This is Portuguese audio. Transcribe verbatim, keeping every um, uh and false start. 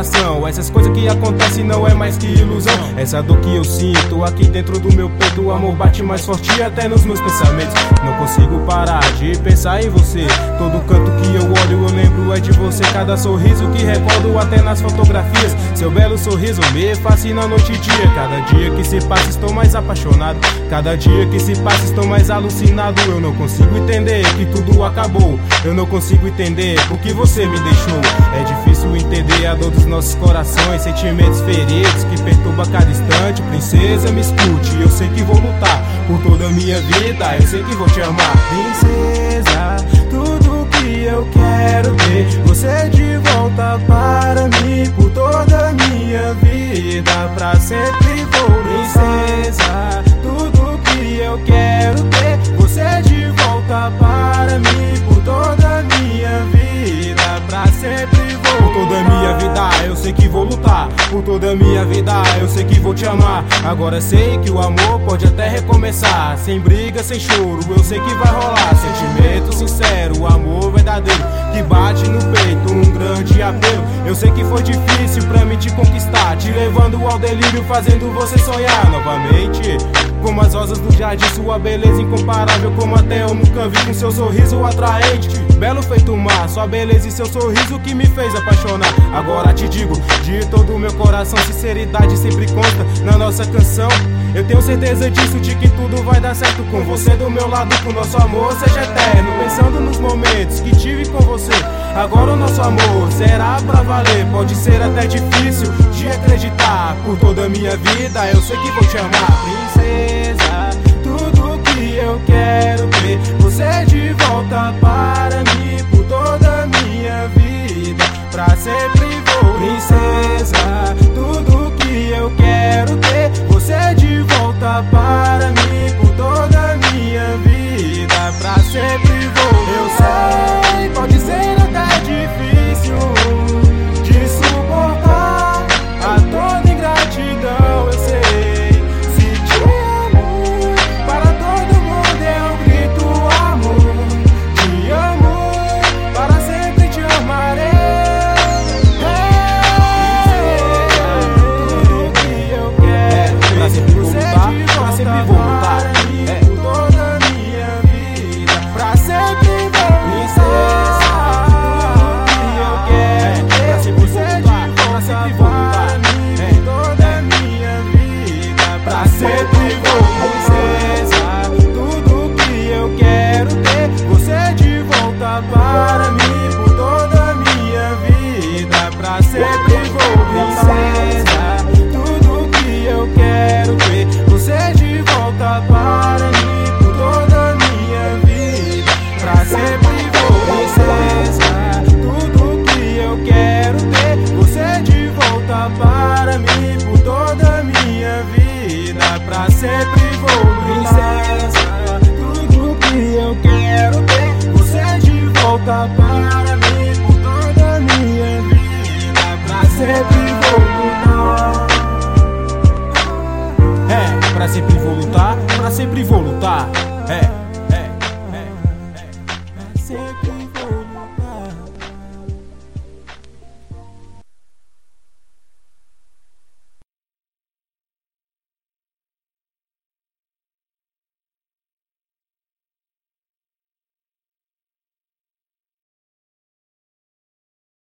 coração. Essas coisas que acontecem não é mais que ilusão. Essa dor que eu sinto aqui dentro do meu peito, o amor bate mais forte até nos meus pensamentos. Não consigo parar de pensar em você. Todo canto que eu olho eu lembro é de você. Cada sorriso que recordo até nas fotografias. Seu belo sorriso me fascina noite e dia. Cada dia que se passa estou mais apaixonado. Cada dia que se passa estou mais alucinado. Eu não consigo entender que tudo acabou. Eu não consigo entender por que você me deixou. É difícil entender a dor dos nossos corações, sentimentos feridos que perturbam cada instante. Princesa, me escute, eu sei que vou lutar por toda a minha vida, eu sei que vou te amar. Princesa, tudo que eu quero ter você de volta para mim. Por toda a minha vida, pra sempre vou. Princesa, tudo que eu quero ter você de volta para mim. Por toda a minha vida, pra sempre vou. Por toda a minha vida eu sei que vou lutar. Por toda a minha vida eu sei que vou te amar. Agora sei que o amor pode até recomeçar. Sem briga, sem choro, eu sei que vai rolar. Sentimento sincero, amor verdadeiro que bate no peito, um grande apelo. Eu sei que foi difícil pra mim te conquistar, te levando ao delírio, fazendo você sonhar novamente. Como as rosas do jardim, sua beleza incomparável, como até eu nunca vi, com seu sorriso atraente. Belo feito mar, sua beleza e seu sorriso que me fez apaixonar. Agora te digo, de todo o meu coração, sinceridade sempre consta na nossa canção. Eu tenho certeza disso, de que tudo vai dar certo com você do meu lado, que o nosso amor seja eterno. Pensando nos momentos que tive com você, agora o nosso amor será pra valer. Pode ser até difícil de acreditar. Por toda a minha vida eu sei que vou te amar. Princesa,